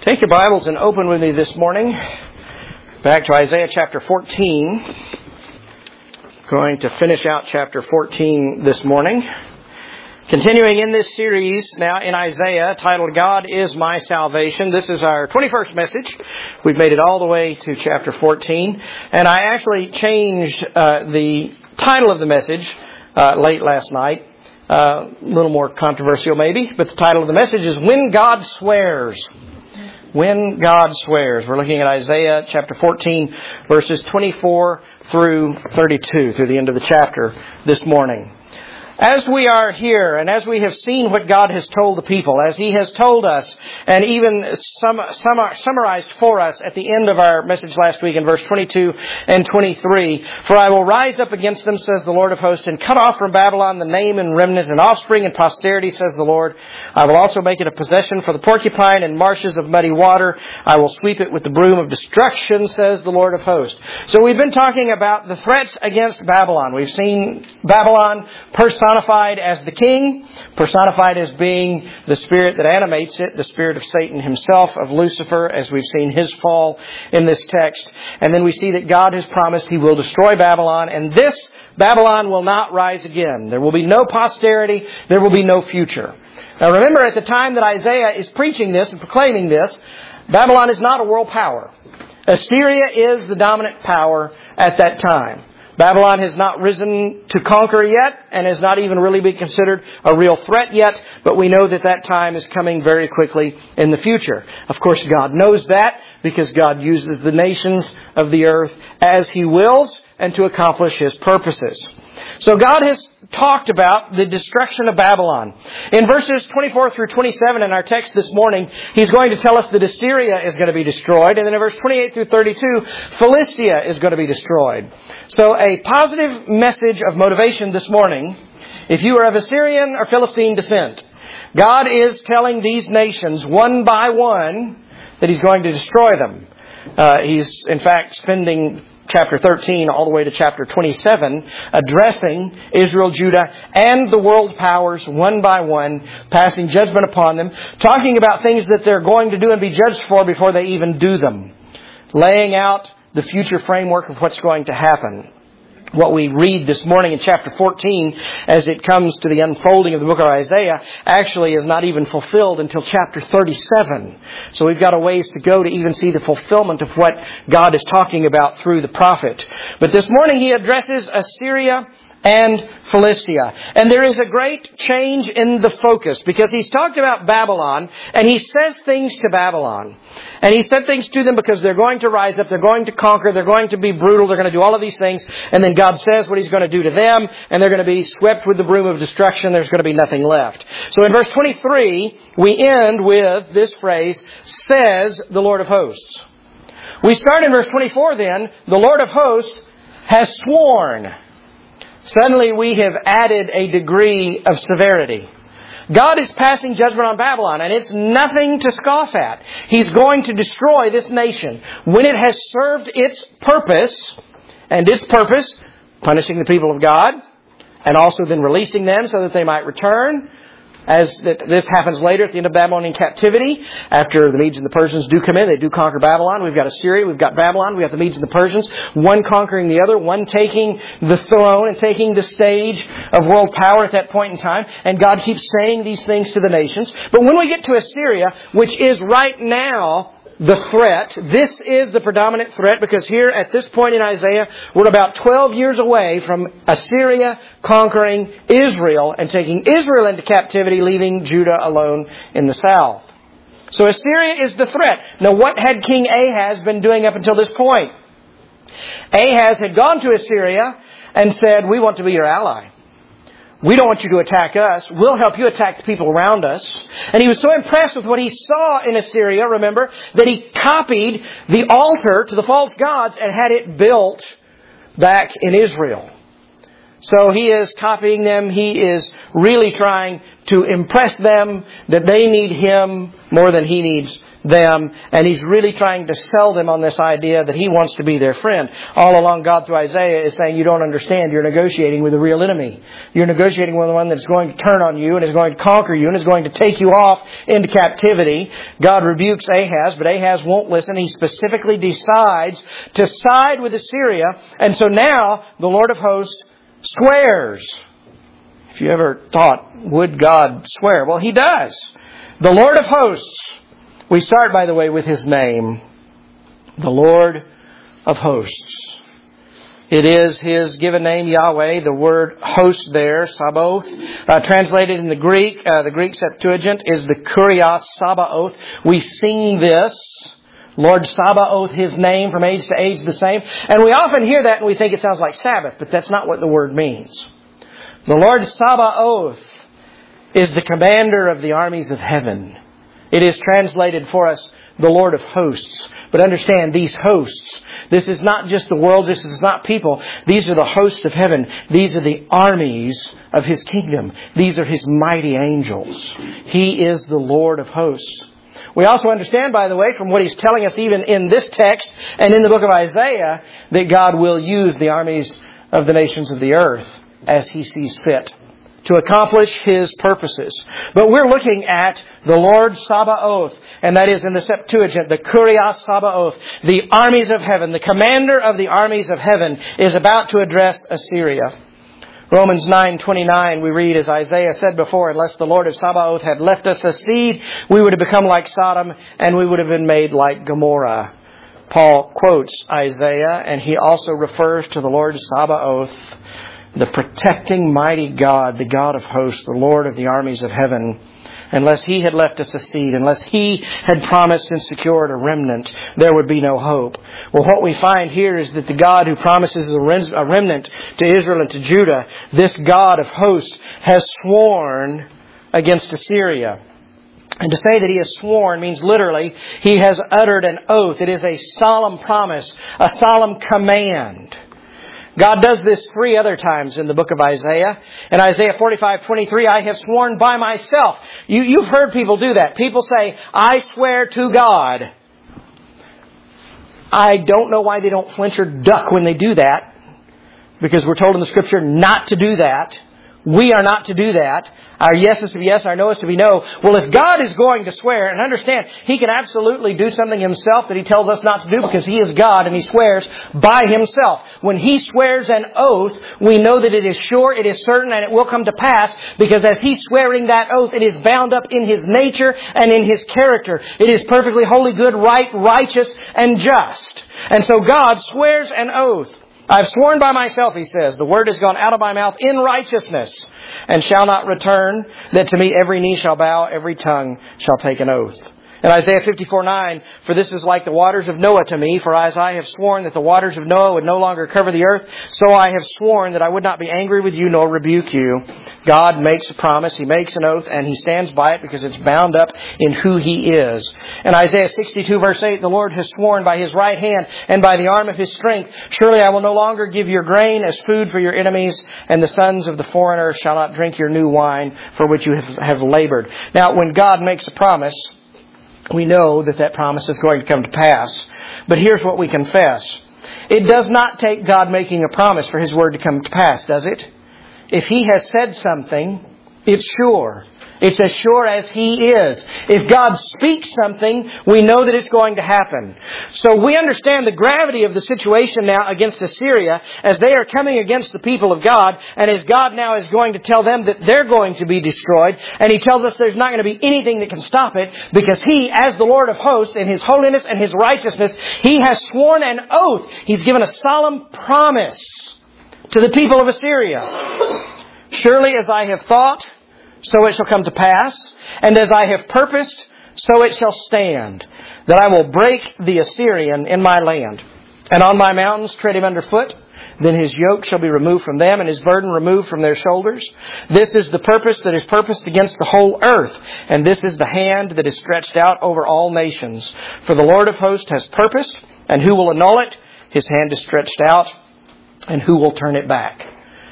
Take your Bibles and open with me this morning back to Isaiah chapter 14. Going to finish out chapter 14 this morning. Continuing in this series now in Isaiah titled God is My Salvation. This is our 21st message. We've made it all the way to chapter 14. And I actually changed the title of the message late last night. A little more controversial maybe, but the title of the message is When God Swears. When God Swears. We're looking at Isaiah chapter 14, verses 24 through 32, through the end of the chapter this morning. As we are here and as we have seen what God has told the people, as He has told us and even summarized for us at the end of our message last week in verse 22 and 23, For I will rise up against them, says the Lord of hosts, and cut off from Babylon the name and remnant and offspring and posterity, says the Lord. I will also make it a possession for the porcupine and marshes of muddy water. I will sweep it with the broom of destruction, says the Lord of hosts. So we've been talking about the threats against Babylon. We've seen Babylon personified as the king, personified as being the spirit that animates it, the spirit of Satan himself, of Lucifer, as we've seen his fall in this text. And then we see that God has promised He will destroy Babylon, and this Babylon will not rise again. There will be no posterity. There will be no future. Now remember, at the time that Isaiah is preaching this and proclaiming this, Babylon is not a world power. Assyria is the dominant power at that time. Babylon has not risen to conquer yet and has not even really been considered a real threat yet, but we know that that time is coming very quickly in the future. Of course, God knows that because God uses the nations of the earth as He wills and to accomplish His purposes. So God has talked about the destruction of Babylon. In verses 24 through 27 in our text this morning, He's going to tell us that Assyria is going to be destroyed. And then in verse 28 through 32, Philistia is going to be destroyed. So a positive message of motivation this morning, if you are of Assyrian or Philistine descent. God is telling these nations one by one that He's going to destroy them. He's in fact spending chapter 13 all the way to chapter 27, addressing Israel, Judah, and the world powers one by one, passing judgment upon them, talking about things that they're going to do and be judged for before they even do them, laying out the future framework of what's going to happen. What we read this morning in chapter 14, as it comes to the unfolding of the book of Isaiah, actually is not even fulfilled until chapter 37. So we've got a ways to go to even see the fulfillment of what God is talking about through the prophet. But this morning He addresses Assyria and Philistia. And there is a great change in the focus because He's talked about Babylon and He says things to Babylon. And He said things to them because they're going to rise up, they're going to conquer, they're going to be brutal, they're going to do all of these things. And then God says what He's going to do to them, and they're going to be swept with the broom of destruction. There's going to be nothing left. So in verse 23, we end with this phrase, says the Lord of hosts. We start in verse 24 then, the Lord of hosts has sworn. Suddenly we have added a degree of severity. God is passing judgment on Babylon, and it's nothing to scoff at. He's going to destroy this nation when it has served its purpose, and its purpose, punishing the people of God, and also then releasing them so that they might return. As this happens later at the end of Babylonian captivity, after the Medes and the Persians do come in, they do conquer Babylon. We've got Assyria, we've got Babylon, we've got the Medes and the Persians, one conquering the other, one taking the throne and taking the stage of world power at that point in time. And God keeps saying these things to the nations. But when we get to Assyria, which is right now the threat, this is the predominant threat because here at this point in Isaiah, we're about 12 years away from Assyria conquering Israel and taking Israel into captivity, leaving Judah alone in the south. So Assyria is the threat. Now what had King Ahaz been doing up until this point? Ahaz had gone to Assyria and said, we want to be your ally. We don't want you to attack us. We'll help you attack the people around us. And he was so impressed with what he saw in Assyria, remember, that he copied the altar to the false gods and had it built back in Israel. So he is copying them. He is really trying to impress them that they need him more than he needs them, and He's really trying to sell them on this idea that He wants to be their friend. All along, God through Isaiah is saying, you don't understand. You're negotiating with a real enemy. You're negotiating with one that's going to turn on you and is going to conquer you and is going to take you off into captivity. God rebukes Ahaz, but Ahaz won't listen. He specifically decides to side with Assyria, and so now the Lord of hosts swears. If you ever thought, would God swear? Well, He does. The Lord of hosts. We start, by the way, with His name. The Lord of hosts. It is His given name, Yahweh. The word host there, Sabaoth. Translated in the Greek Septuagint is the Kurios Sabaoth. We sing this. Lord Sabaoth, His name, from age to age the same. And we often hear that and we think it sounds like Sabbath, but that's not what the word means. The Lord Sabaoth is the commander of the armies of heaven. It is translated for us the Lord of hosts. But understand, these hosts, this is not just the world, this is not people. These are the hosts of heaven. These are the armies of His kingdom. These are His mighty angels. He is the Lord of hosts. We also understand, by the way, from what He's telling us even in this text and in the book of Isaiah, that God will use the armies of the nations of the earth as He sees fit to accomplish His purposes. But we're looking at the Lord Sabaoth, and that is in the Septuagint, the Kurios Sabaoth, the armies of heaven. The commander of the armies of heaven is about to address Assyria. Romans 9:29, we read, as Isaiah said before, unless the Lord of Sabaoth had left us a seed, we would have become like Sodom, and we would have been made like Gomorrah. Paul quotes Isaiah, and he also refers to the Lord Sabaoth, the protecting mighty God, the God of hosts, the Lord of the armies of heaven. Unless He had left us a seed, unless He had promised and secured a remnant, there would be no hope. Well, what we find here is that the God who promises a remnant to Israel and to Judah, this God of hosts, has sworn against Assyria. And to say that He has sworn means literally He has uttered an oath. It is a solemn promise, a solemn command. God does this 3 other times in the book of Isaiah. In Isaiah 45:23, I have sworn by myself. You've heard people do that. People say, I swear to God. I don't know why they don't flinch or duck when they do that, because we're told in the Scripture not to do that. We are not to do that. Our yes is to be yes, our no is to be no. Well, if God is going to swear, and understand, He can absolutely do something Himself that He tells us not to do because He is God and He swears by Himself. When He swears an oath, we know that it is sure, it is certain, and it will come to pass, because as He's swearing that oath, it is bound up in His nature and in His character. It is perfectly holy, good, right, righteous, and just. And so God swears an oath. I've sworn by myself, He says, the word has gone out of my mouth in righteousness, and shall not return, that to me every knee shall bow, every tongue shall take an oath. In Isaiah 54:9, for this is like the waters of Noah to me, for as I have sworn that the waters of Noah would no longer cover the earth, so I have sworn that I would not be angry with you nor rebuke you. God makes a promise, He makes an oath, and He stands by it because it's bound up in who He is. In Isaiah 62 verse 8, the Lord has sworn by His right hand and by the arm of His strength, surely I will no longer give your grain as food for your enemies, and the sons of the foreigner shall not drink your new wine for which you have labored. Now, when God makes a promise, we know that that promise is going to come to pass. But here's what we confess. It does not take God making a promise for His word to come to pass, does it? If He has said something, it's sure. It's as sure as He is. If God speaks something, we know that it's going to happen. So we understand the gravity of the situation now against Assyria as they are coming against the people of God, and as God now is going to tell them that they're going to be destroyed. And He tells us there's not going to be anything that can stop it, because He, as the Lord of hosts, in His holiness and His righteousness, He has sworn an oath. He's given a solemn promise to the people of Assyria. Surely as I have thought, so it shall come to pass, and as I have purposed, so it shall stand, that I will break the Assyrian in my land, and on my mountains tread him under foot. Then his yoke shall be removed from them, and his burden removed from their shoulders. This is the purpose that is purposed against the whole earth, and this is the hand that is stretched out over all nations. For the Lord of hosts has purposed, and who will annul it? His hand is stretched out, and who will turn it back?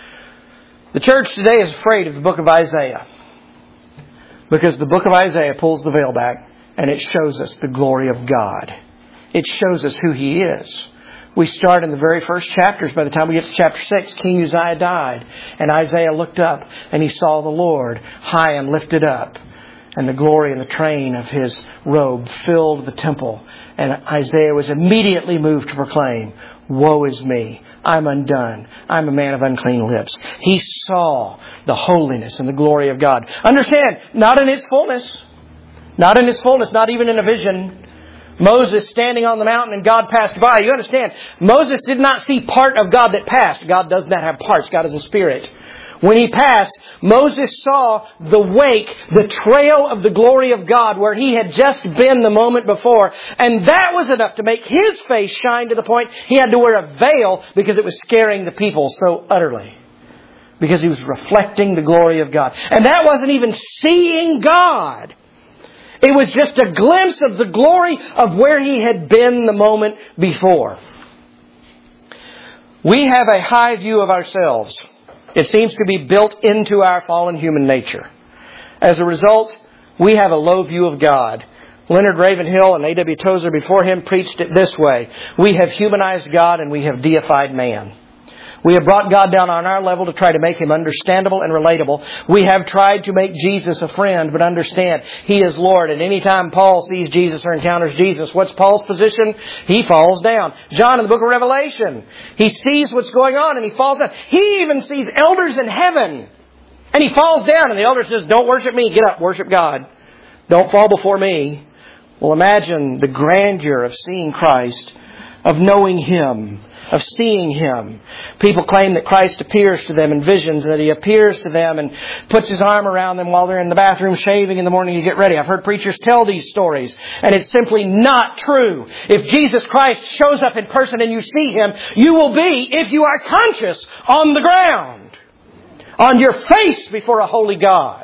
The church today is afraid of the book of Isaiah, because the book of Isaiah pulls the veil back And it shows us the glory of God. It shows us who He is. We start in the very first chapters. By the time we get to chapter 6, King Uzziah died. And Isaiah looked up and he saw the Lord high and lifted up. And the glory and the train of His robe filled the temple. And Isaiah was immediately moved to proclaim, "Woe is me! I'm undone. I'm a man of unclean lips." He saw the holiness and the glory of God. Understand, not in its fullness. Not in its fullness, not even in a vision. Moses standing on the mountain and God passed by. You understand, Moses did not see part of God that passed. God does not have parts. God is a spirit. When He passed, Moses saw the wake, the trail of the glory of God where he had just been the moment before. And that was enough to make his face shine to the point he had to wear a veil because it was scaring the people so utterly. Because he was reflecting the glory of God. And that wasn't even seeing God. It was just a glimpse of the glory of where he had been the moment before. We have a high view of ourselves. It seems to be built into our fallen human nature. As a result, we have a low view of God. Leonard Ravenhill and A.W. Tozer before him preached it this way: we have humanized God and we have deified man. We have brought God down on our level to try to make Him understandable and relatable. We have tried to make Jesus a friend, but understand He is Lord. And any time Paul sees Jesus or encounters Jesus, what's Paul's position? He falls down. John in the book of Revelation, he sees what's going on and he falls down. He even sees elders in heaven and he falls down, and the elder says, "Don't worship me, get up, worship God. Don't fall before me." Well, imagine the grandeur of seeing Christ, of knowing Him, of seeing Him. People claim that Christ appears to them in visions, that He appears to them and puts His arm around them while they're in the bathroom shaving in the morning to get ready. I've heard preachers tell these stories, and it's simply not true. If Jesus Christ shows up in person and you see Him, you will be, if you are conscious, on the ground, on your face before a holy God.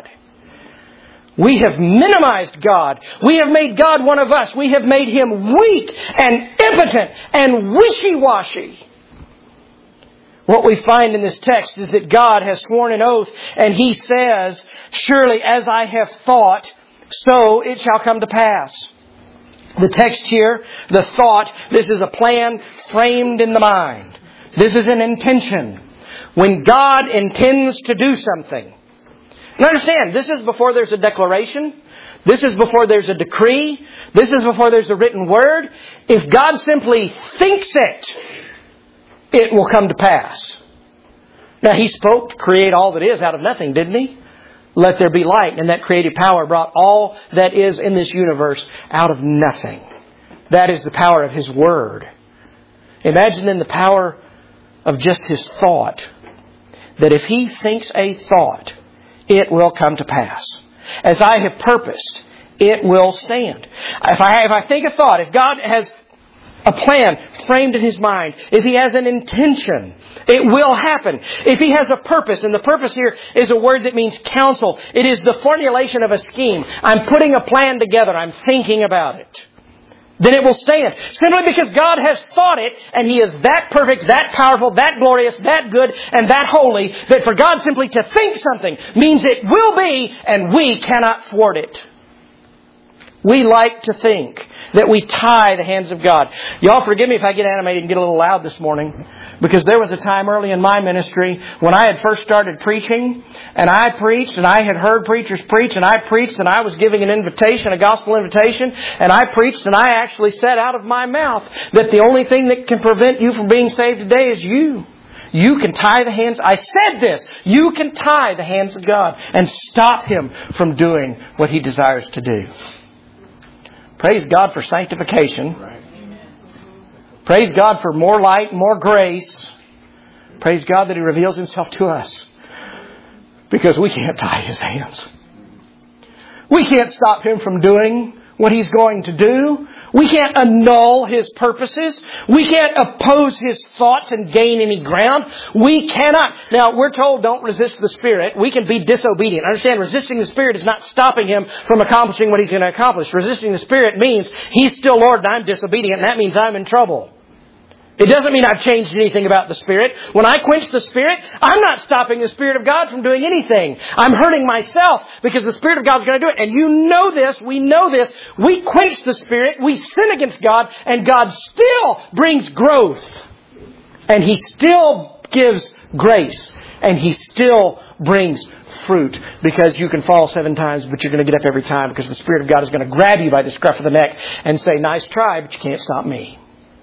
We have minimized God. We have made God one of us. We have made Him weak and impotent and wishy-washy. What we find in this text is that God has sworn an oath, and He says, "Surely as I have thought, so it shall come to pass." The text here, the thought, this is a plan framed in the mind. This is an intention. When God intends to do something. Now understand, this is before there's a declaration. This is before there's a decree. This is before there's a written word. If God simply thinks it, it will come to pass. Now He spoke to create all that is out of nothing, didn't He? Let there be light. And that creative power brought all that is in this universe out of nothing. That is the power of His Word. Imagine then the power of just His thought. That if He thinks a thought, it will come to pass. As I have purposed, it will stand. If I think a thought, if God has a plan framed in His mind, if He has an intention, it will happen. If He has a purpose, and the purpose here is a word that means counsel. It is the formulation of a scheme. I'm putting a plan together. I'm thinking about it. Then it will stand. Simply because God has thought it, and He is that perfect, that powerful, that glorious, that good, and that holy, that for God simply to think something means it will be, and we cannot thwart it. We like to think that we tie the hands of God. Y'all forgive me if I get animated and get a little loud this morning, because there was a time early in my ministry when I had first started preaching, and I preached, and I had heard preachers preach, and I preached, and I was giving an invitation, a gospel invitation, and I preached, and I actually said out of my mouth that the only thing that can prevent you from being saved today is you. You can tie the hands. I said this. You can tie the hands of God and stop Him from doing what He desires to do. Praise God for sanctification. Praise God for more light, more grace. Praise God that He reveals Himself to us. Because we can't tie His hands. We can't stop Him from doing what He's going to do. We can't annul His purposes. We can't oppose His thoughts and gain any ground. We cannot. Now, we're told don't resist the Spirit. We can be disobedient. Understand, resisting the Spirit is not stopping Him from accomplishing what He's going to accomplish. Resisting the Spirit means He's still Lord and I'm disobedient, and that means I'm in trouble. It doesn't mean I've changed anything about the Spirit. When I quench the Spirit, I'm not stopping the Spirit of God from doing anything. I'm hurting myself because the Spirit of God is going to do it. And you know this. We know this. We quench the Spirit. We sin against God. And God still brings growth. And He still gives grace. And He still brings fruit. Because you can fall 7 times, but you're going to get up every time. Because the Spirit of God is going to grab you by the scruff of the neck and say, nice try, but you can't stop me.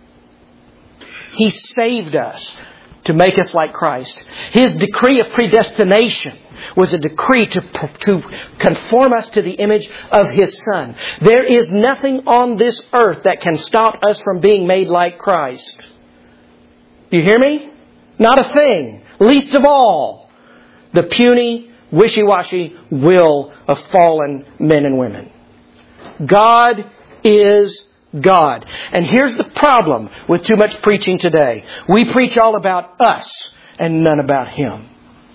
He saved us to make us like Christ. His decree of predestination was a decree to conform us to the image of His Son. There is nothing on this earth that can stop us from being made like Christ. You hear me? Not a thing. Least of all, the puny, wishy-washy will of fallen men and women. God is God. And here's the problem with too much preaching today. We preach all about us and none about Him.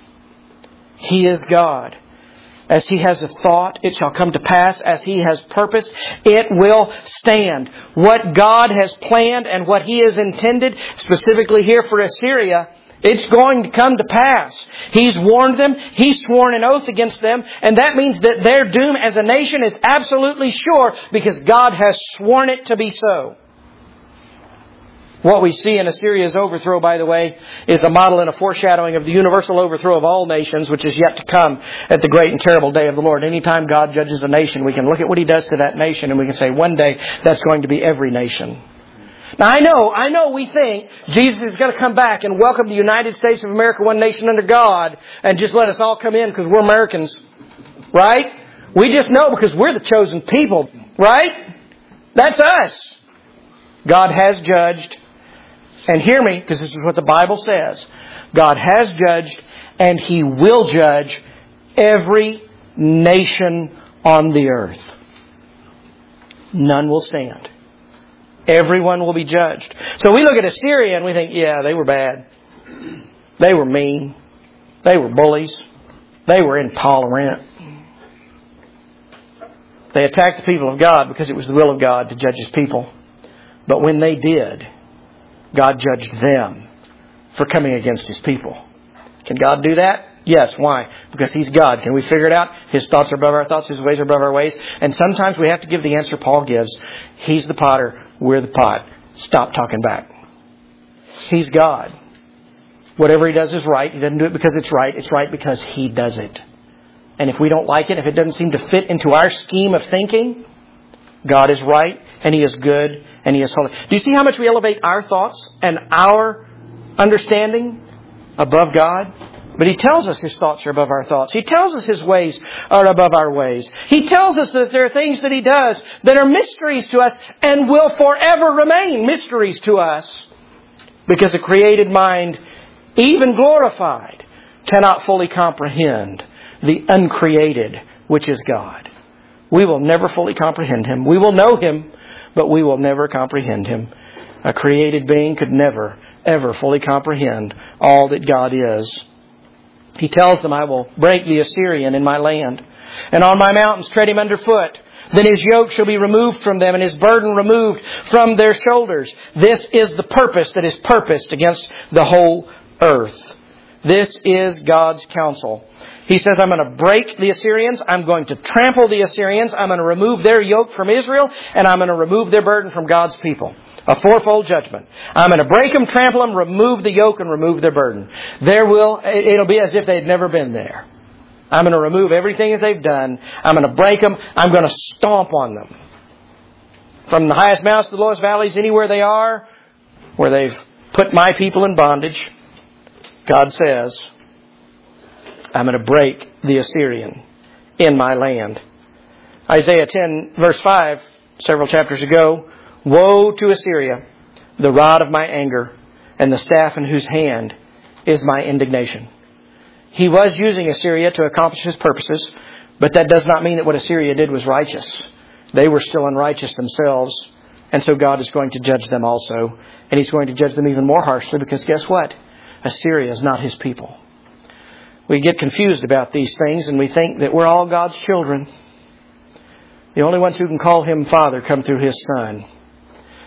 He is God. As He has a thought, it shall come to pass. As He has purposed, it will stand. What God has planned and what He has intended, specifically here for Assyria, it's going to come to pass. He's warned them. He's sworn an oath against them. And that means that their doom as a nation is absolutely sure because God has sworn it to be so. What we see in Assyria's overthrow, by the way, is a model and a foreshadowing of the universal overthrow of all nations, which is yet to come at the great and terrible day of the Lord. Anytime God judges a nation, we can look at what He does to that nation and we can say, one day that's going to be every nation. Now I know we think Jesus is going to come back and welcome the United States of America, one nation under God, and just let us all come in because we're Americans. Right? We just know because we're the chosen people. Right? That's us. God has judged. And hear me, because this is what the Bible says. God has judged and He will judge every nation on the earth. None will stand. Everyone will be judged. So we look at Assyria and we think, yeah, they were bad. They were mean. They were bullies. They were intolerant. They attacked the people of God because it was the will of God to judge His people. But when they did, God judged them for coming against His people. Can God do that? Yes. Why? Because He's God. Can we figure it out? His thoughts are above our thoughts. His ways are above our ways. And sometimes we have to give the answer Paul gives. He's the potter. We're the pot. Stop talking back. He's God. Whatever He does is right. He doesn't do it because it's right. It's right because He does it. And if we don't like it, if it doesn't seem to fit into our scheme of thinking, God is right and He is good and He is holy. Do you see how much we elevate our thoughts and our understanding above God? But He tells us His thoughts are above our thoughts. He tells us His ways are above our ways. He tells us that there are things that He does that are mysteries to us and will forever remain mysteries to us. Because a created mind, even glorified, cannot fully comprehend the uncreated, which is God. We will never fully comprehend Him. We will know Him, but we will never comprehend Him. A created being could never, ever fully comprehend all that God is. He tells them, I will break the Assyrian in my land, and on my mountains tread him underfoot. Then his yoke shall be removed from them, and his burden removed from their shoulders. This is the purpose that is purposed against the whole earth. This is God's counsel. He says, I'm going to break the Assyrians. I'm going to trample the Assyrians. I'm going to remove their yoke from Israel, and I'm going to remove their burden from God's people. A fourfold judgment. I'm going to break them, trample them, remove the yoke, and remove their burden. It'll be as if they'd never been there. I'm going to remove everything that they've done. I'm going to break them. I'm going to stomp on them. From the highest mountains to the lowest valleys, anywhere they are, where they've put my people in bondage, God says, I'm going to break the Assyrian in my land. Isaiah 10, verse 5, several chapters ago, woe to Assyria, the rod of my anger, and the staff in whose hand is my indignation. He was using Assyria to accomplish His purposes, but that does not mean that what Assyria did was righteous. They were still unrighteous themselves, and so God is going to judge them also. And He's going to judge them even more harshly because guess what? Assyria is not His people. We get confused about these things and we think that we're all God's children. The only ones who can call Him Father come through His Son.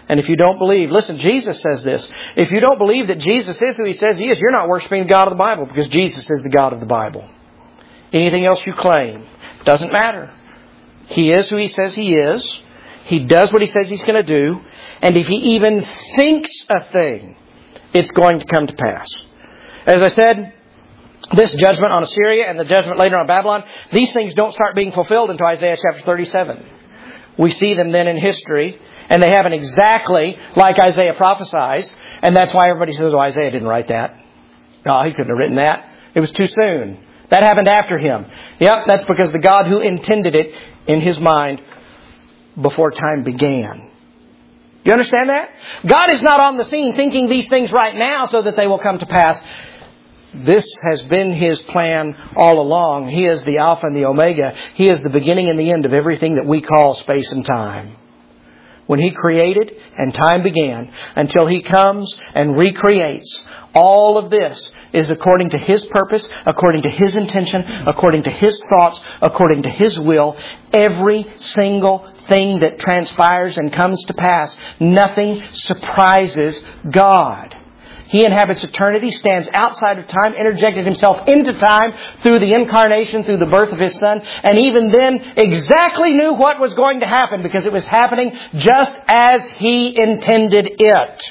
And if you don't believe, listen, Jesus says this. If you don't believe that Jesus is who He says He is, you're not worshiping the God of the Bible, because Jesus is the God of the Bible. Anything else you claim doesn't matter. He is who He says He is. He does what He says He's going to do. And if He even thinks a thing, it's going to come to pass. As I said, this judgment on Assyria and the judgment later on Babylon, these things don't start being fulfilled until Isaiah chapter 37. We see them then in history, and they happen exactly like Isaiah prophesies. And that's why everybody says, oh, Isaiah didn't write that. No, he couldn't have written that. It was too soon. That happened after him. Yep, that's because the God who intended it in His mind before time began. You understand that? God is not on the scene thinking these things right now so that they will come to pass. This has been His plan all along. He is the Alpha and the Omega. He is the beginning and the end of everything that we call space and time. When He created and time began, until He comes and recreates, all of this is according to His purpose, according to His intention, according to His thoughts, according to His will. Every single thing that transpires and comes to pass, nothing surprises God. He inhabits eternity, stands outside of time, interjected Himself into time through the incarnation, through the birth of His Son, and even then exactly knew what was going to happen because it was happening just as He intended it.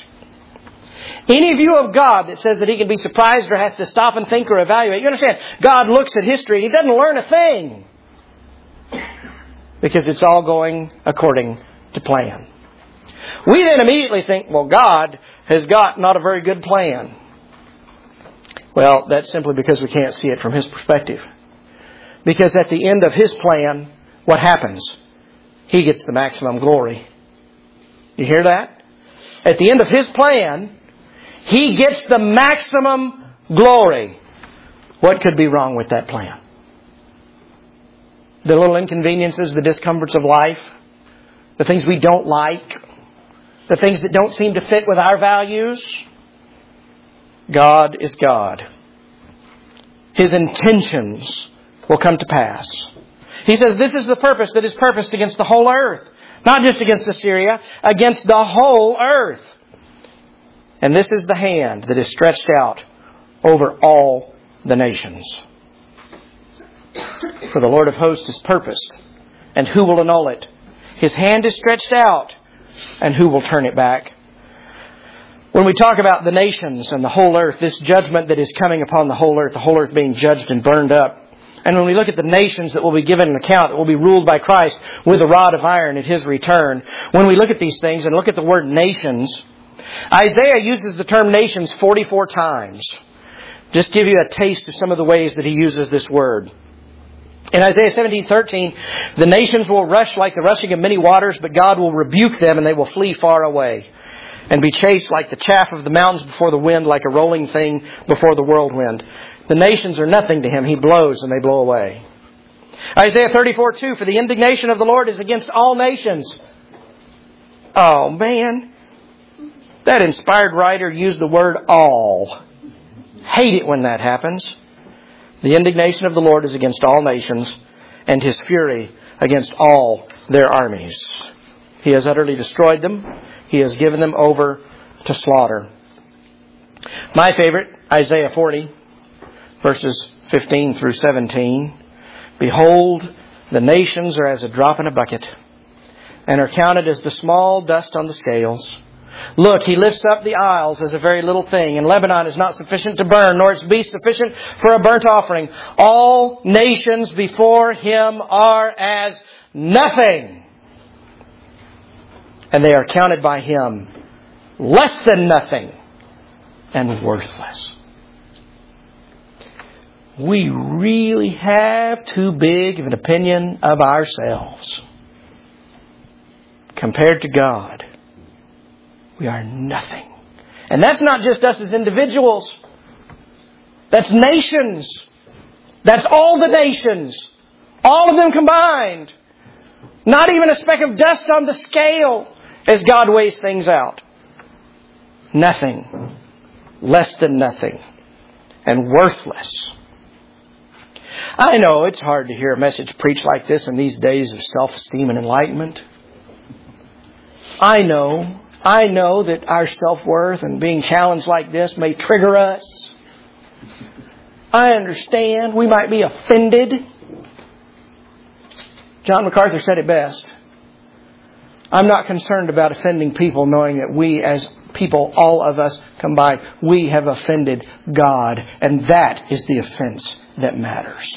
Any view of God that says that He can be surprised or has to stop and think or evaluate, you understand, God looks at history, He doesn't learn a thing. Because it's all going according to plan. We then immediately think, well, God has got not a very good plan. Well, that's simply because we can't see it from His perspective. Because at the end of His plan, what happens? He gets the maximum glory. You hear that? At the end of His plan, He gets the maximum glory. What could be wrong with that plan? The little inconveniences, the discomforts of life, the things we don't like, the things that don't seem to fit with our values. God is God. His intentions will come to pass. He says this is the purpose that is purposed against the whole earth. Not just against Assyria, against the whole earth. And this is the hand that is stretched out over all the nations. For the Lord of hosts is purposed, and who will annul it? His hand is stretched out, and who will turn it back? When we talk about the nations and the whole earth, this judgment that is coming upon the whole earth being judged and burned up. And when we look at the nations that will be given an account, that will be ruled by Christ with a rod of iron at His return. When we look at these things and look at the word nations, Isaiah uses the term nations 44 times. Just give you a taste of some of the ways that he uses this word. In Isaiah 17:13, the nations will rush like the rushing of many waters, but God will rebuke them and they will flee far away and be chased like the chaff of the mountains before the wind, like a rolling thing before the whirlwind. The nations are nothing to Him. He blows and they blow away. Isaiah 34:2, for the indignation of the Lord is against all nations. Oh man, that inspired writer used the word all. Hate it when that happens. The indignation of the Lord is against all nations, and His fury against all their armies. He has utterly destroyed them. He has given them over to slaughter. My favorite, Isaiah 40, verses 15 through 17. Behold, the nations are as a drop in a bucket, and are counted as the small dust on the scales. Look, He lifts up the isles as a very little thing, and Lebanon is not sufficient to burn, nor its beasts sufficient for a burnt offering. All nations before Him are as nothing, and they are counted by Him less than nothing and worthless. We really have too big of an opinion of ourselves. Compared to God, we are nothing. And that's not just us as individuals. That's nations. That's all the nations. All of them combined. Not even a speck of dust on the scale as God weighs things out. Nothing. Less than nothing. And worthless. I know it's hard to hear a message preached like this in these days of self-esteem and enlightenment. I know I know that our self-worth and being challenged like this may trigger us. I understand. We might be offended. John MacArthur said it best. I'm not concerned about offending people, knowing that we as people, all of us combined, we have offended God. And that is the offense that matters.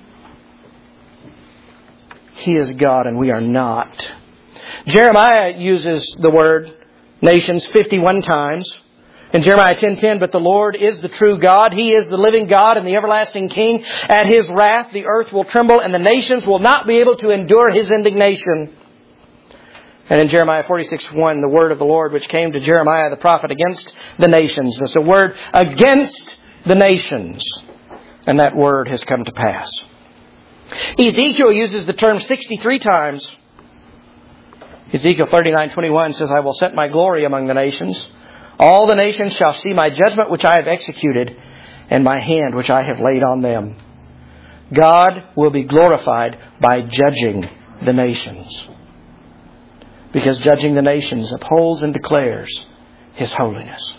He is God and we are not. Jeremiah uses the word nations 51 times. In Jeremiah 10:10, but the Lord is the true God. He is the living God and the everlasting King. At His wrath the earth will tremble and the nations will not be able to endure His indignation. And in Jeremiah 46:1, the word of the Lord which came to Jeremiah the prophet against the nations. It's a word against the nations. And that word has come to pass. Ezekiel uses the term 63 times. Ezekiel 39:21 says, I will set my glory among the nations. All the nations shall see my judgment which I have executed, and my hand which I have laid on them. God will be glorified by judging the nations. Because judging the nations upholds and declares His holiness.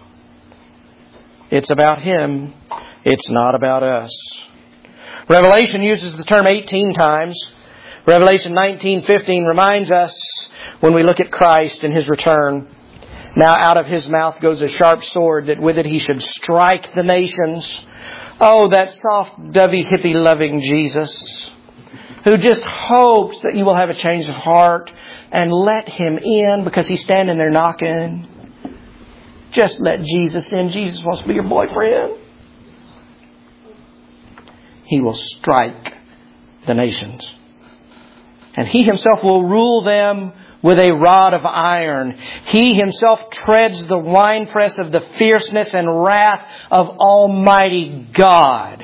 It's about Him. It's not about us. Revelation uses the term 18 times. Revelation 19:15 reminds us when we look at Christ and His return. Now out of His mouth goes a sharp sword, that with it He should strike the nations. Oh, that soft, dovey, hippie loving Jesus, who just hopes that you will have a change of heart and let Him in because He's standing there knocking. Just let Jesus in. Jesus wants to be your boyfriend. He will strike the nations. And He Himself will rule them with a rod of iron. He Himself treads the winepress of the fierceness and wrath of Almighty God.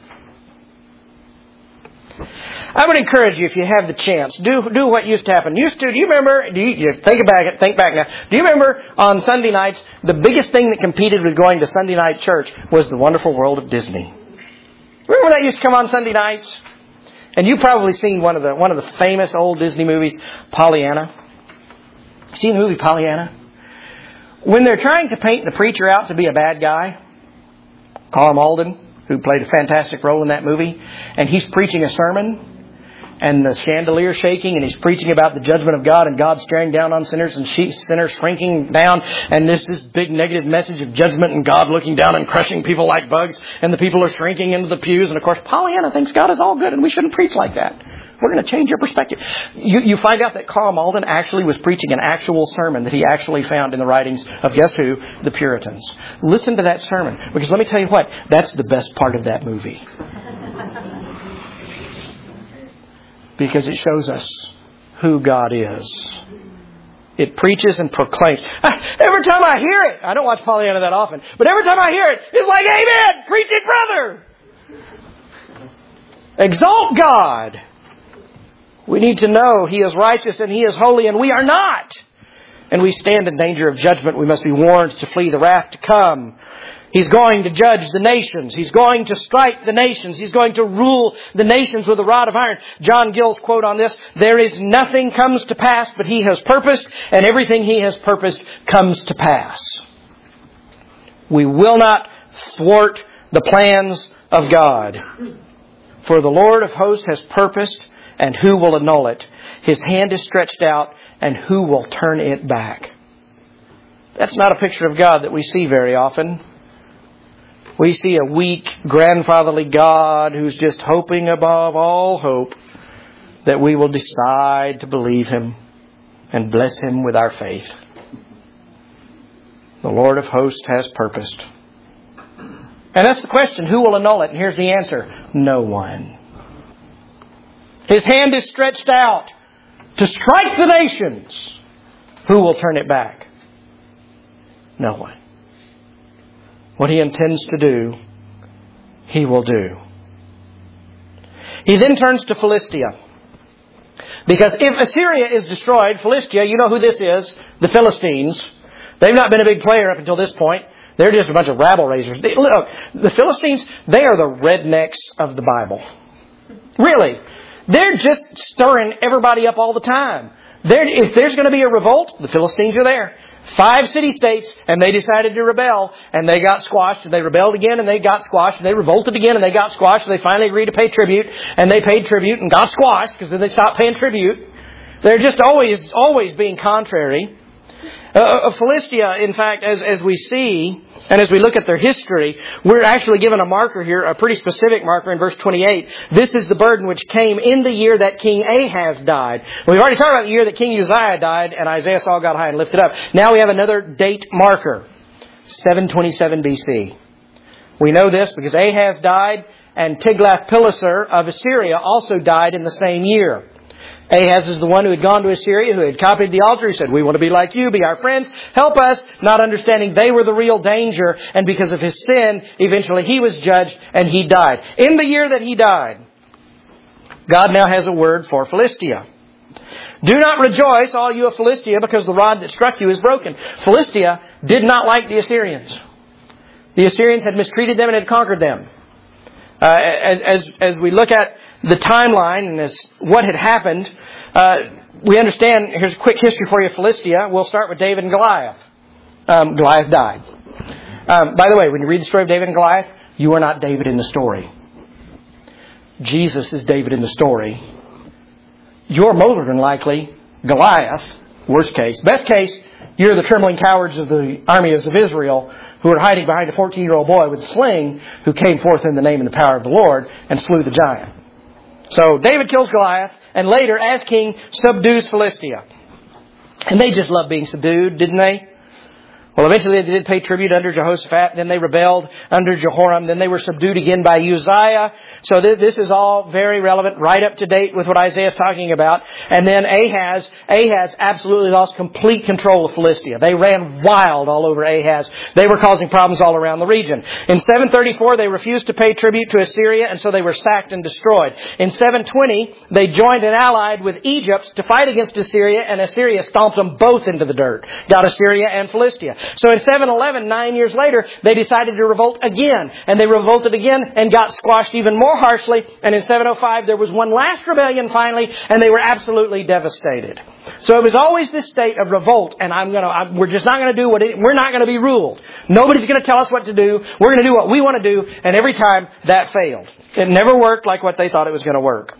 I would encourage you, if you have the chance, do what used to happen. Do you remember, think back now. Do you remember on Sunday nights, the biggest thing that competed with going to Sunday night church was The Wonderful World of Disney? Remember when that used to come on Sunday nights? And you've probably seen one of the famous old Disney movies, Pollyanna. Seen the movie Pollyanna? When they're trying to paint the preacher out to be a bad guy, Carl Malden, who played a fantastic role in that movie, and he's preaching a sermon, and the chandelier shaking, and he's preaching about the judgment of God and God staring down on sinners and sinners shrinking down, and this big negative message of judgment and God looking down and crushing people like bugs, and the people are shrinking into the pews, and of course Pollyanna thinks God is all good and we shouldn't preach like that. We're going to change your perspective. You find out that Carl Malden actually was preaching an actual sermon that he actually found in the writings of, guess who? The Puritans. Listen to that sermon, because let me tell you what, that's the best part of that movie. Because it shows us who God is. It preaches and proclaims. Every time I hear it, I don't watch Pollyanna that often, but every time I hear it, it's like, amen, preach it, brother. Exalt God. We need to know He is righteous and He is holy and we are not. And we stand in danger of judgment. We must be warned to flee the wrath to come. He's going to judge the nations. He's going to strike the nations. He's going to rule the nations with a rod of iron. John Gill's quote on this, there is nothing comes to pass but He has purposed, and everything He has purposed comes to pass. We will not thwart the plans of God. For the Lord of hosts has purposed, and who will annul it? His hand is stretched out, and who will turn it back? That's not a picture of God that we see very often. We see a weak, grandfatherly God who's just hoping above all hope that we will decide to believe Him and bless Him with our faith. The Lord of hosts has purposed. And that's the question, who will annul it? And here's the answer, no one. His hand is stretched out to strike the nations. Who will turn it back? No one. What He intends to do, He will do. He then turns to Philistia. Because if Assyria is destroyed, Philistia, you know who this is, the Philistines. They've not been a big player up until this point. They're just a bunch of rabble-raisers. Look, the Philistines, they are the rednecks of the Bible. Really. They're just stirring everybody up all the time. If there's going to be a revolt, the Philistines are there. 5 city-states, and they decided to rebel, and they got squashed, and they rebelled again, and they got squashed, and they revolted again, and they got squashed, and they finally agreed to pay tribute, and they paid tribute and got squashed, because then they stopped paying tribute. They're just always being contrary. Philistia, in fact, as we see, and as we look at their history, we're actually given a marker here, a pretty specific marker in verse 28. This is the burden which came in the year that King Ahaz died. We've already talked about the year that King Uzziah died, and Isaiah saw God high and lifted up. Now we have another date marker, 727 BC. We know this because Ahaz died, and Tiglath-Pileser of Assyria also died in the same year. Ahaz is the one who had gone to Assyria, who had copied the altar, who said, "We want to be like you, be our friends, help us," not understanding they were the real danger, and because of his sin, eventually he was judged and he died. In the year that he died, God now has a word for Philistia. "Do not rejoice, all you of Philistia, because the rod that struck you is broken." Philistia did not like the Assyrians. The Assyrians had mistreated them and had conquered them. As we look at the timeline and as what had happened, we understand, here's a quick history for you of Philistia. We'll start with David and Goliath. Goliath died. By the way, when you read the story of David and Goliath, you are not David in the story. Jesus is David in the story. You're more than likely Goliath, worst case. Best case, you're the trembling cowards of the armies of Israel who are hiding behind a 14-year-old boy with a sling who came forth in the name and the power of the Lord and slew the giant. So David kills Goliath, and later, as king, subdues Philistia. And they just loved being subdued, didn't they? Well, eventually they did pay tribute under Jehoshaphat. Then they rebelled under Jehoram. Then they were subdued again by Uzziah. So this is all very relevant, right up to date with what Isaiah is talking about. And then Ahaz absolutely lost complete control of Philistia. They ran wild all over Ahaz. They were causing problems all around the region. In 734, they refused to pay tribute to Assyria, and so they were sacked and destroyed. In 720, they joined and allied with Egypt to fight against Assyria, and Assyria stomped them both into the dirt. Got Assyria and Philistia. So in 711, 9 years later, they decided to revolt again. And they revolted again and got squashed even more harshly. And in 705, there was one last rebellion finally, and they were absolutely devastated. So it was always this state of revolt, and we're just not going to do we're not going to be ruled. Nobody's going to tell us what to do. We're going to do what we want to do, and every time that failed. It never worked like what they thought it was going to work.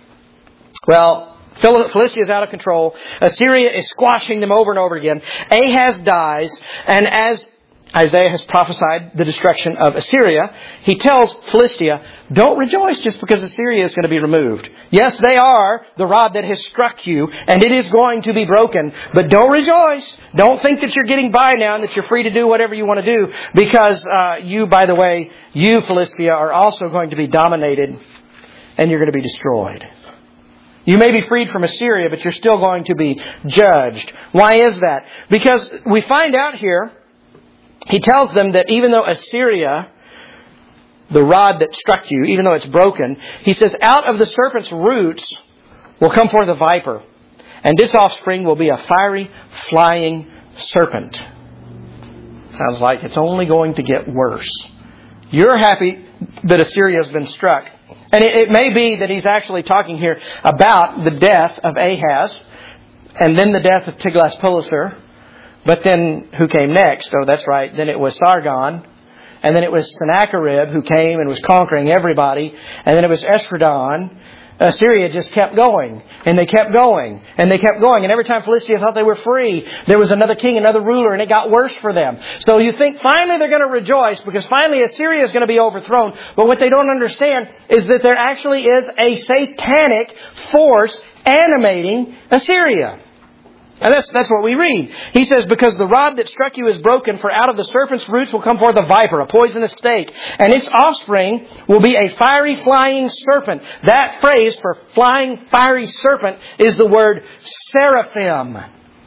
Well, Philistia is out of control. Assyria is squashing them over and over again. Ahaz dies, and as Isaiah has prophesied the destruction of Assyria, he tells Philistia, don't rejoice just because Assyria is going to be removed. Yes, they are the rod that has struck you, and it is going to be broken. But don't rejoice. Don't think that you're getting by now and that you're free to do whatever you want to do, because you, Philistia, are also going to be dominated, and you're going to be destroyed. You may be freed from Assyria, but you're still going to be judged. Why is that? Because we find out here, he tells them that even though Assyria, the rod that struck you, even though it's broken, he says, out of the serpent's roots will come forth a viper, and its offspring will be a fiery, flying serpent. Sounds like it's only going to get worse. You're happy that Assyria has been struck. And it may be that he's actually talking here about the death of Ahaz and then the death of Tiglath-Pileser. But then who came next? Oh, that's right. Then it was Sargon. And then it was Sennacherib who came and was conquering everybody. And then it was Esarhaddon. Assyria just kept going. And they kept going. And they kept going. And every time Philistia thought they were free, there was another king, another ruler, and it got worse for them. So you think finally they're going to rejoice because finally Assyria is going to be overthrown. But what they don't understand is that there actually is a satanic force animating Assyria. And that's what we read. He says, because the rod that struck you is broken, for out of the serpent's roots will come forth a viper, a poisonous snake, and its offspring will be a fiery flying serpent. That phrase for flying fiery serpent is the word seraphim.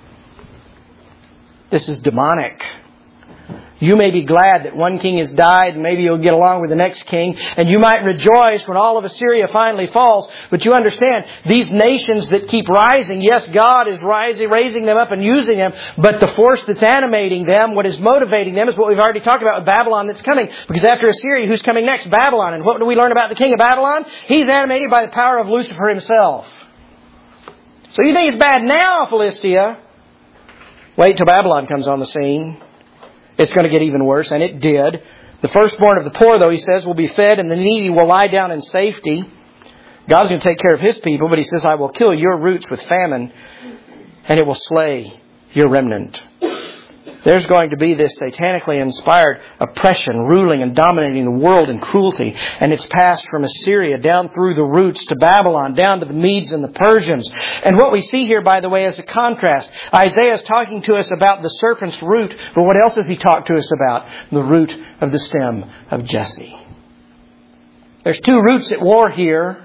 This is demonic. You may be glad that one king has died, and maybe you'll get along with the next king, and you might rejoice when all of Assyria finally falls. But you understand, these nations that keep rising, yes, God is raising them up and using them, but the force that's animating them, what is motivating them, is what we've already talked about with Babylon that's coming. Because after Assyria, who's coming next? Babylon. And what do we learn about the king of Babylon? He's animated by the power of Lucifer himself. So you think it's bad now, Philistia? Wait till Babylon comes on the scene. It's going to get even worse, and it did. The firstborn of the poor, though, he says, will be fed, and the needy will lie down in safety. God's going to take care of His people, but He says, I will kill your roots with famine, and it will slay your remnant. There's going to be this satanically inspired oppression ruling and dominating the world in cruelty. And it's passed from Assyria down through the roots to Babylon, down to the Medes and the Persians. And what we see here, by the way, is a contrast. Isaiah is talking to us about the serpent's root, but what else does he talk to us about? The root of the stem of Jesse. There's two roots at war here,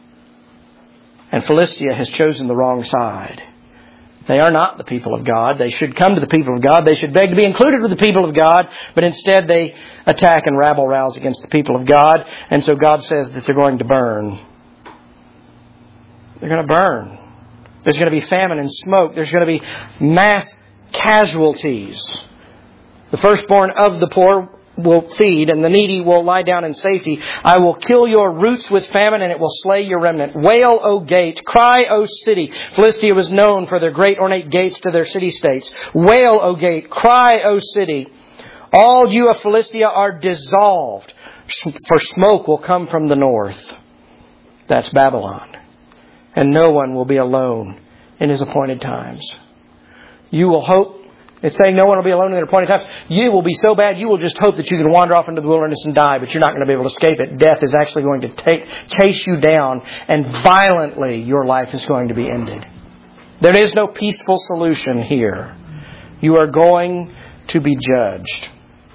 and Philistia has chosen the wrong side. They are not the people of God. They should come to the people of God. They should beg to be included with the people of God. But instead they attack and rabble-rouse against the people of God. And so God says that they're going to burn. They're going to burn. There's going to be famine and smoke. There's going to be mass casualties. The firstborn of the poor will feed, and the needy will lie down in safety. I will kill your roots with famine, and it will slay your remnant. Wail, O gate. Cry, O city. Philistia was known for their great ornate gates to their city-states. Wail, O gate. Cry, O city. All you of Philistia are dissolved, for smoke will come from the north. That's Babylon. And no one will be alone in his appointed times. You will hope. It's saying no one will be alone in their appointed times. You will be so bad, you will just hope that you can wander off into the wilderness and die, but you're not going to be able to escape it. Death is actually going to chase you down, and violently your life is going to be ended. There is no peaceful solution here. You are going to be judged.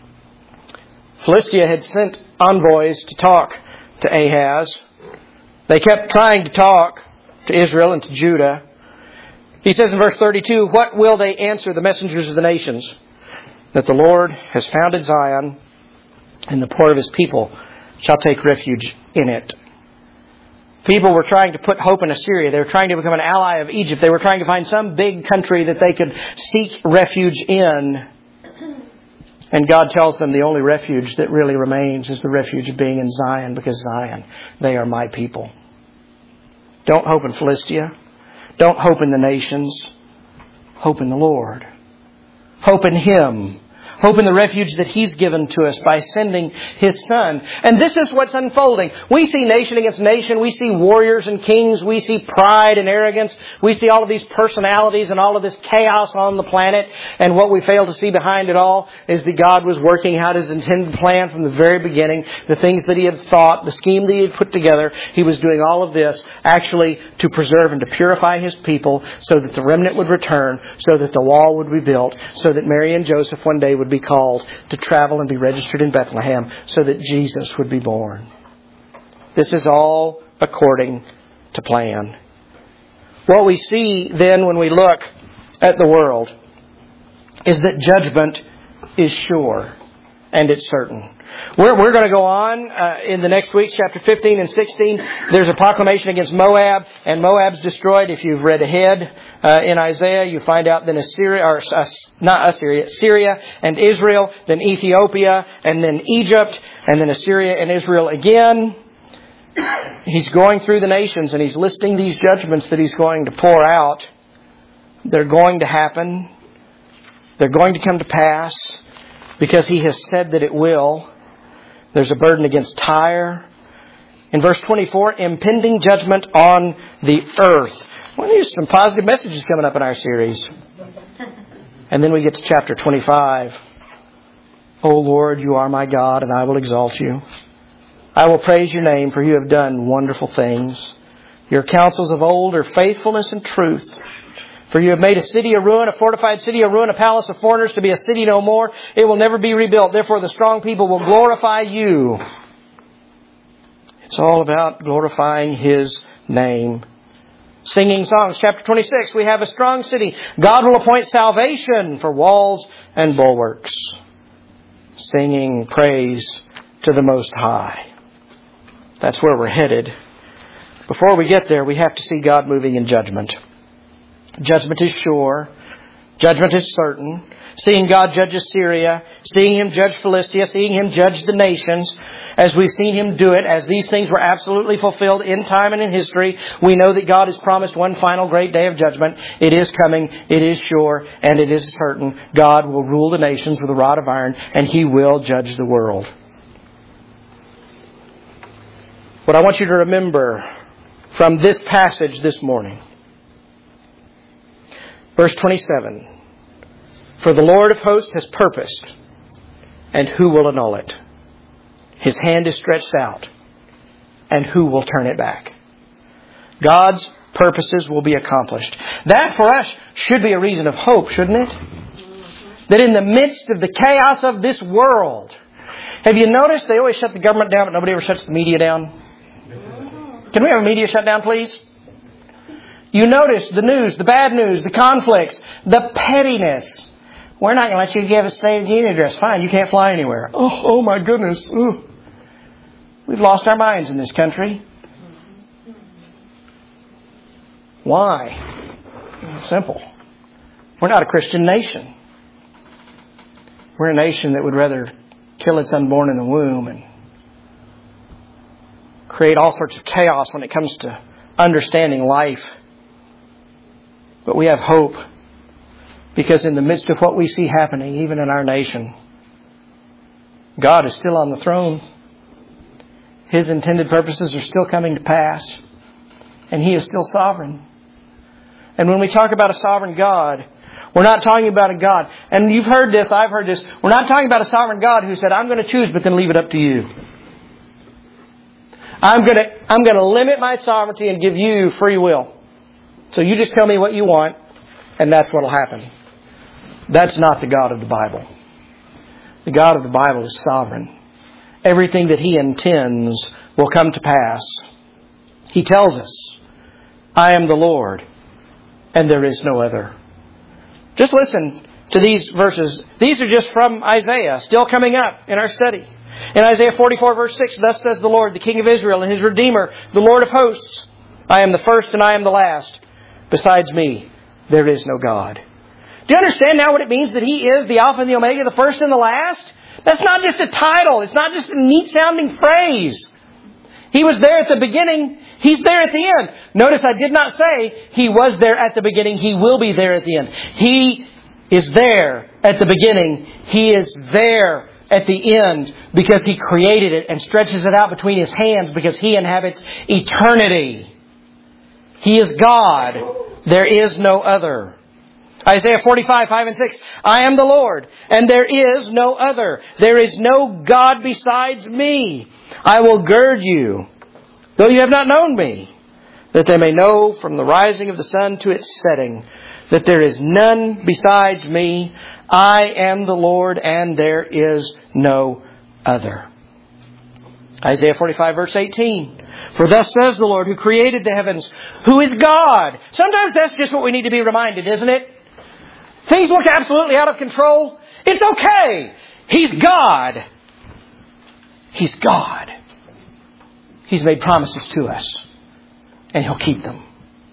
Philistia had sent envoys to talk to Ahaz. They kept trying to talk to Israel and to Judah. He says in verse 32, what will they answer the messengers of the nations? That the Lord has founded Zion, and the poor of His people shall take refuge in it. People were trying to put hope in Assyria. They were trying to become an ally of Egypt. They were trying to find some big country that they could seek refuge in. And God tells them the only refuge that really remains is the refuge of being in Zion, because Zion, they are my people. Don't hope in Philistia. Don't hope in the nations. Hope in the Lord. Hope in Him. Hope in the refuge that He's given to us by sending His Son. And this is what's unfolding. We see nation against nation. We see warriors and kings. We see pride and arrogance. We see all of these personalities and all of this chaos on the planet. And what we fail to see behind it all is that God was working out His intended plan from the very beginning. The things that He had thought, the scheme that He had put together. He was doing all of this actually to preserve and to purify His people so that the remnant would return, so that the wall would be built, so that Mary and Joseph one day would be called to travel and be registered in Bethlehem so that Jesus would be born. This is all according to plan. What we see then when we look at the world is that judgment is sure and it's certain. We're going to go on in the next weeks, chapter 15 and 16. There's a proclamation against Moab, and Moab's destroyed. If you've read ahead in Isaiah, you find out then Syria and Israel, then Ethiopia, and then Egypt, and then Assyria and Israel again. He's going through the nations, and He's listing these judgments that He's going to pour out. They're going to happen. They're going to come to pass because He has said that it will. There's a burden against Tyre. In verse 24, impending judgment on the earth. Well, there's some positive messages coming up in our series. And then we get to chapter 25. O Lord, You are my God, and I will exalt You. I will praise Your name, for You have done wonderful things. Your counsels of old are faithfulness and truth. For You have made a city a ruin, a fortified city a ruin, a palace of foreigners to be a city no more. It will never be rebuilt. Therefore the strong people will glorify You. It's all about glorifying His name. Singing songs. Chapter 26, we have a strong city. God will appoint salvation for walls and bulwarks. Singing praise to the Most High. That's where we're headed. Before we get there, we have to see God moving in judgment. Judgment is sure. Judgment is certain. Seeing God judge Assyria, seeing Him judge Philistia, seeing Him judge the nations, as we've seen Him do it, as these things were absolutely fulfilled in time and in history, we know that God has promised one final great day of judgment. It is coming, it is sure, and it is certain. God will rule the nations with a rod of iron, and He will judge the world. What I want you to remember from this passage this morning, verse 27, for the Lord of hosts has purposed, and who will annul it? His hand is stretched out, and who will turn it back? God's purposes will be accomplished. That for us should be a reason of hope, shouldn't it? That in the midst of the chaos of this world, have you noticed they always shut the government down, but nobody ever shuts the media down? Can we have a media shutdown, please? You notice the news, the bad news, the conflicts, the pettiness. We're not going to let you give a State of the Union address. Fine, you can't fly anywhere. Oh my goodness. Ooh. We've lost our minds in this country. Why? It's simple. We're not a Christian nation. We're a nation that would rather kill its unborn in the womb and create all sorts of chaos when it comes to understanding life. But we have hope. Because in the midst of what we see happening, even in our nation, God is still on the throne. His intended purposes are still coming to pass. And He is still sovereign. And when we talk about a sovereign God, we're not talking about a God. And you've heard this, I've heard this. We're not talking about a sovereign God who said, I'm going to choose, but then leave it up to you. I'm going to limit my sovereignty and give you free will. So you just tell me what you want, and that's what will happen. That's not the God of the Bible. The God of the Bible is sovereign. Everything that He intends will come to pass. He tells us, I am the Lord, and there is no other. Just listen to these verses. These are just from Isaiah, still coming up in our study. In Isaiah 44 verse 6, thus says the Lord, the King of Israel and His Redeemer, the Lord of hosts, I am the first and I am the last. Besides me, there is no God. Do you understand now what it means that He is the Alpha and the Omega, the first and the last? That's not just a title. It's not just a neat sounding phrase. He was there at the beginning. He's there at the end. Notice I did not say He was there at the beginning. He will be there at the end. He is there at the beginning. He is there at the end because He created it and stretches it out between His hands because He inhabits eternity. He is God. There is no other. Isaiah 45, 5 and 6. I am the Lord, and there is no other. There is no God besides me. I will gird you, though you have not known me, that they may know from the rising of the sun to its setting, that there is none besides me. I am the Lord, and there is no other. Isaiah 45, verse 18. For thus says the Lord who created the heavens, who is God. Sometimes that's just what we need to be reminded, isn't it? Things look absolutely out of control. It's okay. He's God. He's God. He's made promises to us, and He'll keep them.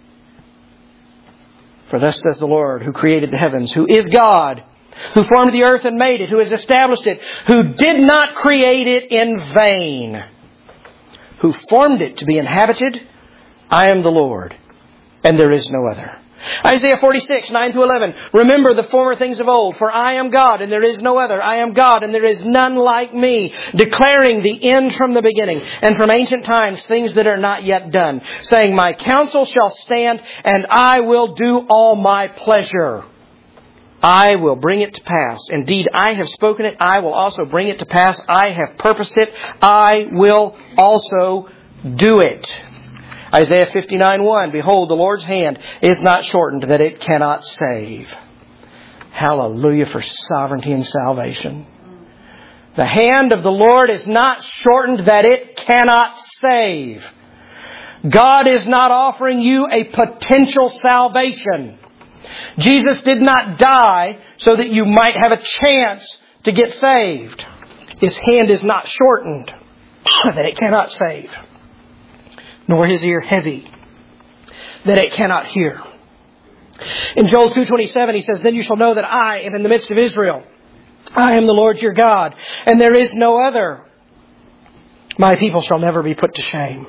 For thus says the Lord who created the heavens, who is God, who formed the earth and made it, who has established it, who did not create it in vain, who formed it to be inhabited. I am the Lord, and there is no other. Isaiah 46, 9 to 11. Remember the former things of old, for I am God, and there is no other. I am God, and there is none like me, declaring the end from the beginning, and from ancient times things that are not yet done, saying, my counsel shall stand, and I will do all my pleasure. I will bring it to pass. Indeed, I have spoken it. I will also bring it to pass. I have purposed it. I will also do it. Isaiah 59:1. Behold, the Lord's hand is not shortened that it cannot save. Hallelujah for sovereignty and salvation. The hand of the Lord is not shortened that it cannot save. God is not offering you a potential salvation. Jesus did not die so that you might have a chance to get saved. His hand is not shortened that it cannot save, nor His ear heavy that it cannot hear. In Joel 2:27 He says, "Then you shall know that I am in the midst of Israel. I am the Lord your God, and there is no other. My people shall never be put to shame."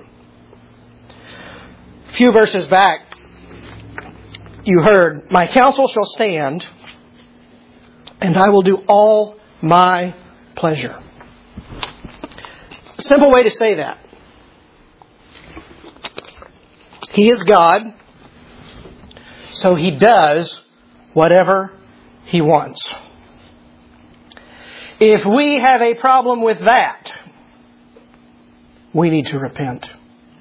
A few verses back, you heard, "My counsel shall stand, and I will do all my pleasure." A simple way to say that. He is God, so He does whatever He wants. If we have a problem with that, we need to repent.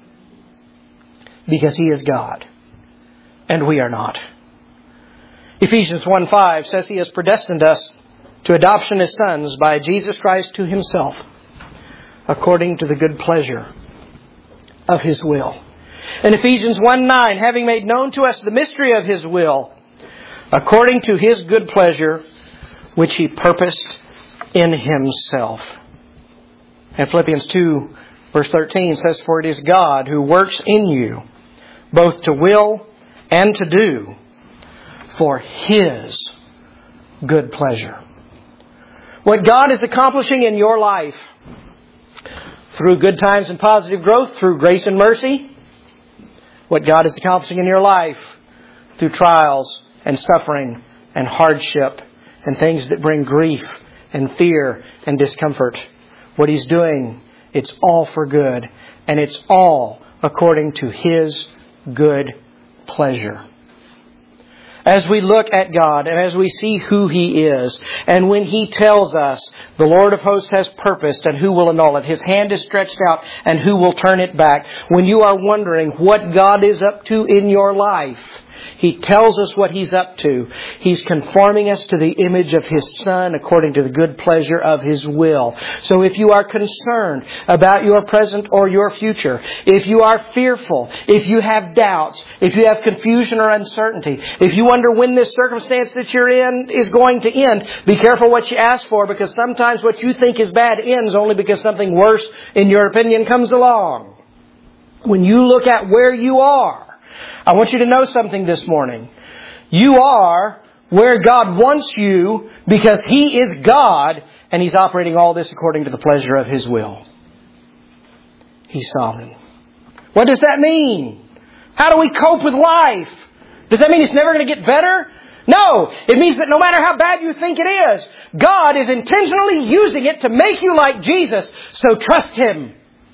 Because He is God, and we are not. Ephesians 1:5 says He has predestined us to adoption as sons by Jesus Christ to Himself, according to the good pleasure of His will. In Ephesians 1:9, having made known to us the mystery of His will, according to His good pleasure, which He purposed in Himself. And Philippians 2, verse 13 says, "For it is God who works in you, both to will and to do, for His good pleasure." What God is accomplishing in your life, through good times and positive growth, through grace and mercy, what God is accomplishing in your life, through trials and suffering and hardship and things that bring grief and fear and discomfort, what He's doing, it's all for good, and it's all according to His good pleasure. As we look at God and as we see who He is, and when He tells us the Lord of hosts has purposed and who will annul it, His hand is stretched out and who will turn it back, when you are wondering what God is up to in your life, He tells us what He's up to. He's conforming us to the image of His Son according to the good pleasure of His will. So if you are concerned about your present or your future, if you are fearful, if you have doubts, if you have confusion or uncertainty, if you wonder when this circumstance that you're in is going to end, be careful what you ask for, because sometimes what you think is bad ends only because something worse, in your opinion, comes along. When you look at where you are, I want you to know something this morning. You are where God wants you because He is God and He's operating all this according to the pleasure of His will. He's sovereign. What does that mean? How do we cope with life? Does that mean it's never going to get better? No. It means that no matter how bad you think it is, God is intentionally using it to make you like Jesus. So trust Him.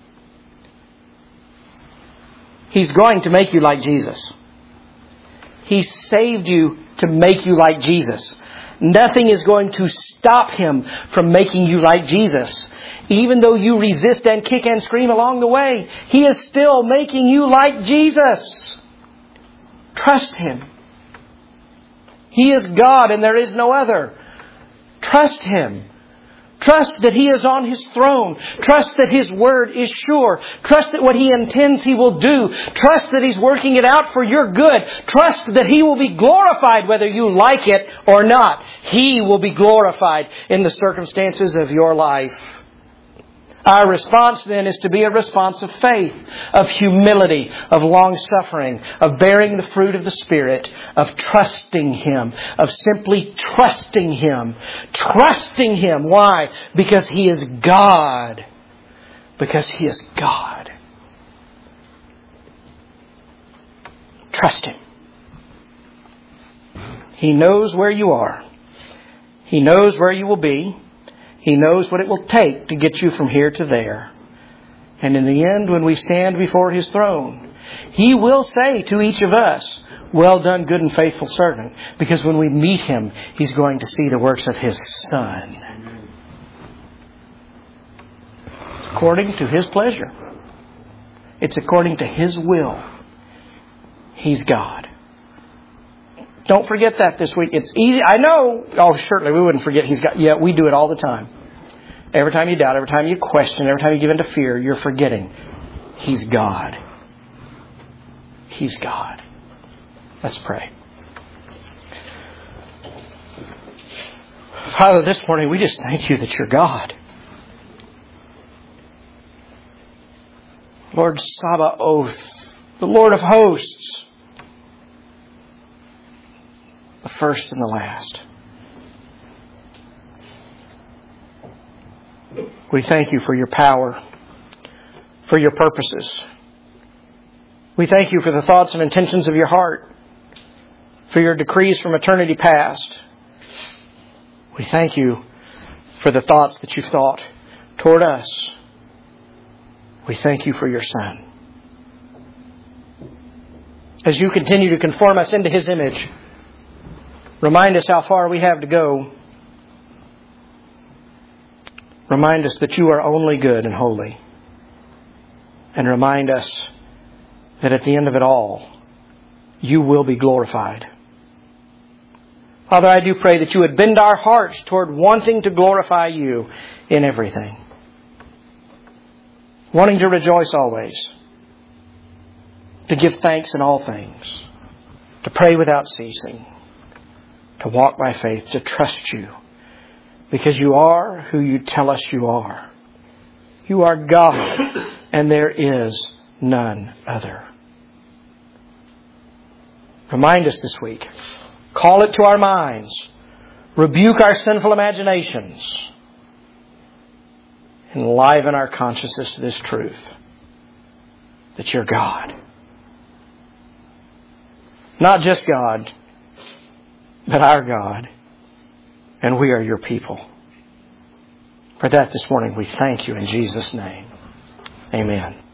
He's going to make you like Jesus. He saved you to make you like Jesus. Nothing is going to stop Him from making you like Jesus. Even though you resist and kick and scream along the way, He is still making you like Jesus. Trust Him. He is God and there is no other. Trust Him. Trust that He is on His throne. Trust that His word is sure. Trust that what He intends He will do. Trust that He's working it out for your good. Trust that He will be glorified whether you like it or not. He will be glorified in the circumstances of your life. Our response then is to be a response of faith, of humility, of long-suffering, of bearing the fruit of the Spirit, of trusting Him, of simply trusting Him. Trusting Him. Why? Because He is God. Because He is God. Trust Him. He knows where you are. He knows where you will be. He knows what it will take to get you from here to there. And in the end, when we stand before His throne, He will say to each of us, "Well done, good and faithful servant." Because when we meet Him, He's going to see the works of His Son. It's according to His pleasure. It's according to His will. He's God. Don't forget that this week. It's easy. I know. Oh, certainly we wouldn't forget He's God. Yeah, we do it all the time. Every time you doubt, every time you question, every time you give in to fear, you're forgetting He's God. He's God. Let's pray. Father, this morning we just thank You that You're God. Lord Sabaoth, the Lord of hosts. the first and the last. We thank you for your power, for your purposes. We thank you for the thoughts and intentions of your heart, for your decrees from eternity past. We thank you for the thoughts that you've thought toward us. We thank you for your Son. As you continue to conform us into His image, remind us how far we have to go. Remind us that you are only good and holy. And remind us that at the end of it all, you will be glorified. Father, I do pray that you would bend our hearts toward wanting to glorify you in everything. Wanting to rejoice always. To give thanks in all things. To pray without ceasing. To walk by faith. To trust you. Because you are who you tell us you are. You are God. And there is none other. Remind us this week. Call it to our minds. Rebuke our sinful imaginations. Enliven our consciousness to this truth. That you're God. Not just God, but our God. And we are your people. For that this morning we thank you in Jesus' name. Amen.